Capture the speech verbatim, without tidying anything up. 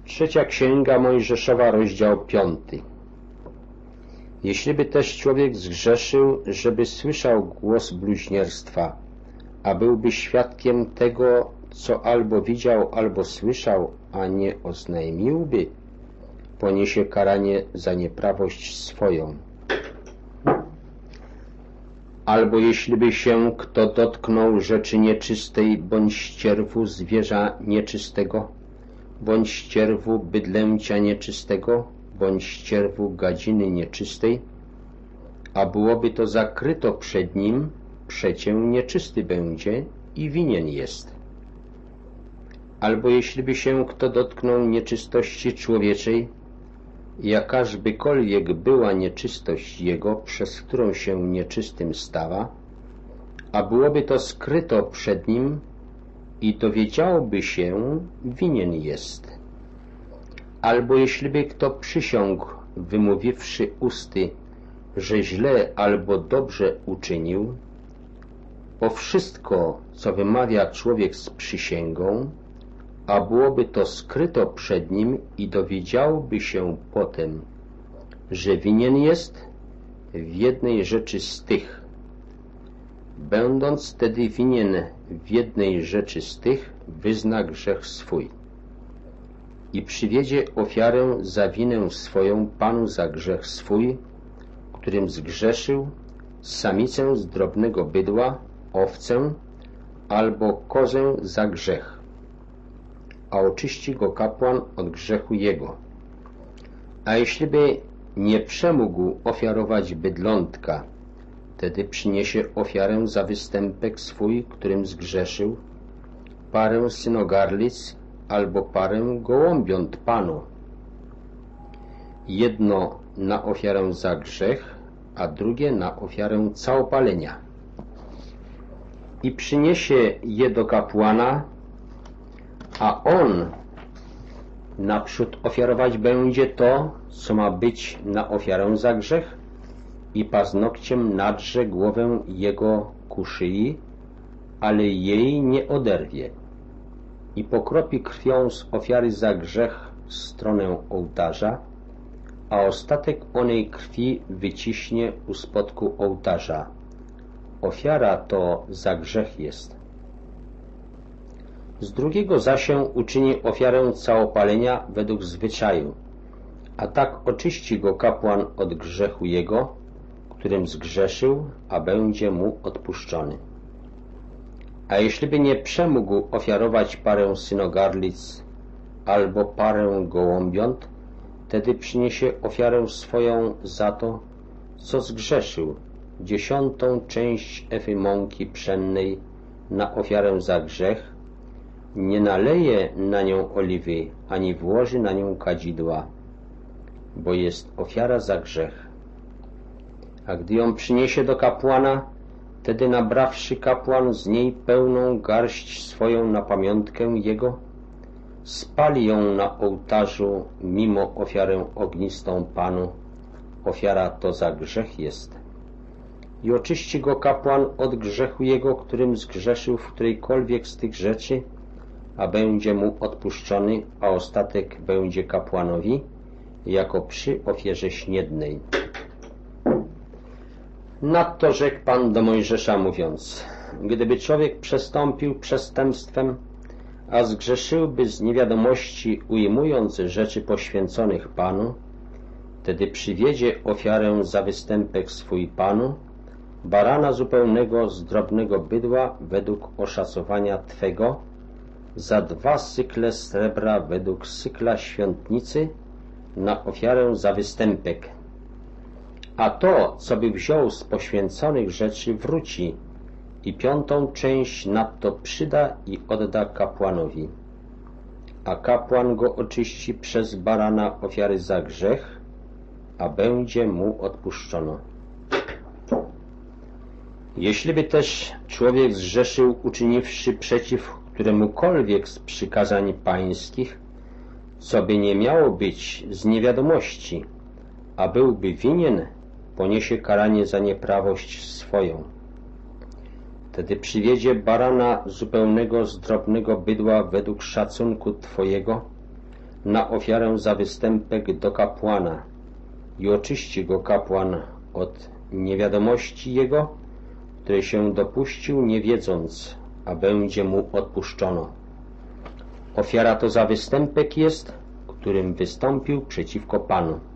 Trzecia Księga Mojżeszowa, rozdział piąty. Jeśliby też człowiek zgrzeszył, żeby słyszał głos bluźnierstwa, a byłby świadkiem tego, co albo widział, albo słyszał, a nie oznajmiłby, poniesie karanie za nieprawość swoją. Albo jeśliby się kto dotknął rzeczy nieczystej, bądź ścierwu zwierza nieczystego, bądź ścierwu bydlęcia nieczystego, bądź ścierwu gadziny nieczystej, a byłoby to zakryto przed nim, przecie nieczysty będzie i winien jest. Albo jeśliby się kto dotknął nieczystości człowieczej, jakażbykolwiek była nieczystość jego, przez którą się nieczystym stała, a byłoby to skryto przed nim i dowiedziałby się, winien jest. Albo jeśliby kto przysiągł, wymówiwszy usty, że źle albo dobrze uczynił, o wszystko, co wymawia człowiek z przysięgą, a byłoby to skryto przed nim i dowiedziałby się potem, że winien jest w jednej rzeczy z tych. Będąc tedy winien w jednej rzeczy z tych, wyzna grzech swój i przywiedzie ofiarę za winę swoją Panu za grzech swój, którym zgrzeszył, samicę z drobnego bydła, owcę albo kozę za grzech, a oczyści go kapłan od grzechu jego. A jeśliby nie przemógł ofiarować bydlątka, wtedy przyniesie ofiarę za występek swój, którym zgrzeszył, parę synogarlic albo parę gołąbiąt Panu, jedno na ofiarę za grzech, a drugie na ofiarę całopalenia. I przyniesie je do kapłana, a on naprzód ofiarować będzie to, co ma być na ofiarę za grzech, i paznokciem nadrze głowę jego ku szyi, ale jej nie oderwie, i pokropi krwią z ofiary za grzech stronę ołtarza, a ostatek onej krwi wyciśnie u spodku ołtarza. Ofiara to za grzech jest. Z drugiego zaś uczyni ofiarę całopalenia według zwyczaju, a tak oczyści go kapłan od grzechu jego, którym zgrzeszył, a będzie mu odpuszczony. A jeśliby nie przemógł ofiarować parę synogarlic albo parę gołąbiąt, wtedy przyniesie ofiarę swoją za to, co zgrzeszył, dziesiątą część efy mąki pszennej na ofiarę za grzech, nie naleje na nią oliwy, ani włoży na nią kadzidła, bo jest ofiara za grzech. A gdy ją przyniesie do kapłana, wtedy nabrawszy kapłan z niej pełną garść swoją na pamiątkę jego, spali ją na ołtarzu mimo ofiarę ognistą Panu. Ofiara to za grzech jest. I oczyści go kapłan od grzechu jego, którym zgrzeszył w którejkolwiek z tych rzeczy, a będzie mu odpuszczony, a ostatek będzie kapłanowi, jako przy ofierze śniednej. Nadto rzekł Pan do Mojżesza, mówiąc: gdyby człowiek przestąpił przestępstwem, a zgrzeszyłby z niewiadomości, ujmując rzeczy poświęconych Panu, wtedy przywiedzie ofiarę za występek swój Panu, barana zupełnego z drobnego bydła według oszacowania Twego, za dwa sykle srebra według sykla świątnicy na ofiarę za występek. A to, co by wziął z poświęconych rzeczy, wróci i piątą część nadto przyda i odda kapłanowi. A kapłan go oczyści przez barana ofiary za grzech, a będzie mu odpuszczono. Jeśliby też człowiek zgrzeszył, uczyniwszy przeciw któremukolwiek z przykazań pańskich, co by nie miało być z niewiadomości, a byłby winien, poniesie karanie za nieprawość swoją. Wtedy przywiedzie barana zupełnego z drobnego bydła według szacunku Twojego, na ofiarę za występek do kapłana i oczyści go kapłan od niewiadomości jego, której się dopuścił nie wiedząc, a będzie mu odpuszczono. Ofiara to za występek jest, którym wystąpił przeciwko Panu.